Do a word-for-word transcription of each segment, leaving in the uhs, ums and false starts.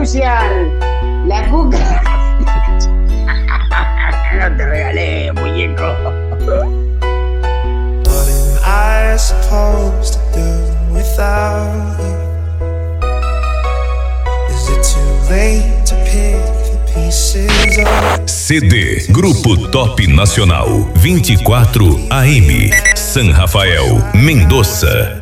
Rusia, la cuca. No te regalé, muñeco. What am I supposed to do without you? Is it too late to pick the pieces of... C D Grupo Top Nacional vinte e quatro A M San Rafael, Mendoza.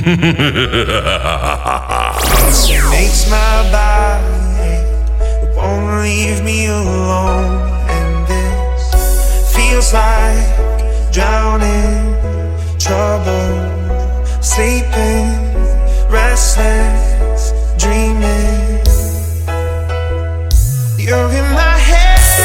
It makes my body ache. It won't leave me alone. And this feels like drowning, trouble, sleeping, restless, dreaming. You're in my head.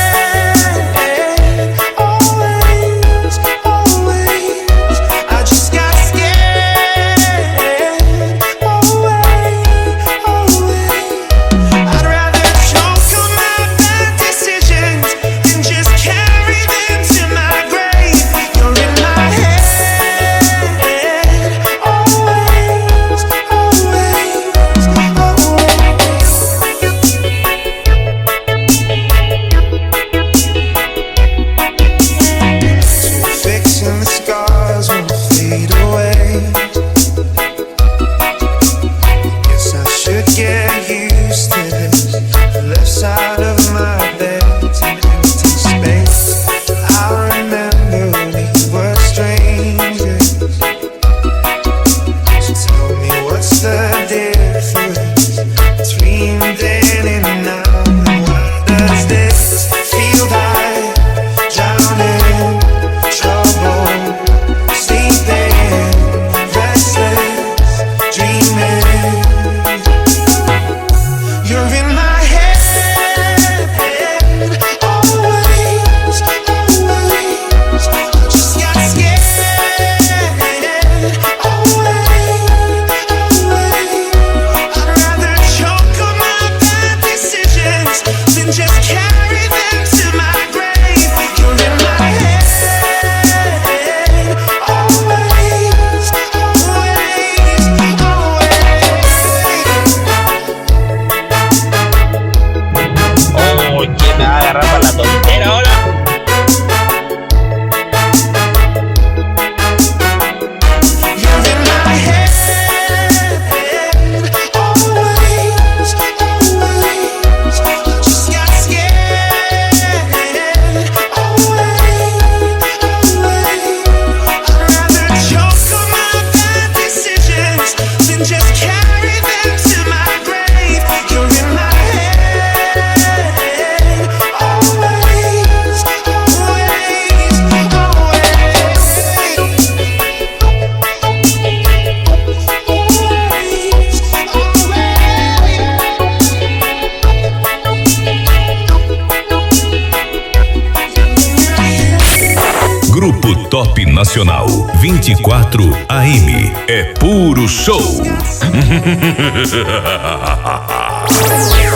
Top Nacional vinte e quatro A M é puro show.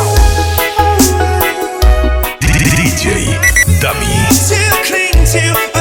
D J Dami.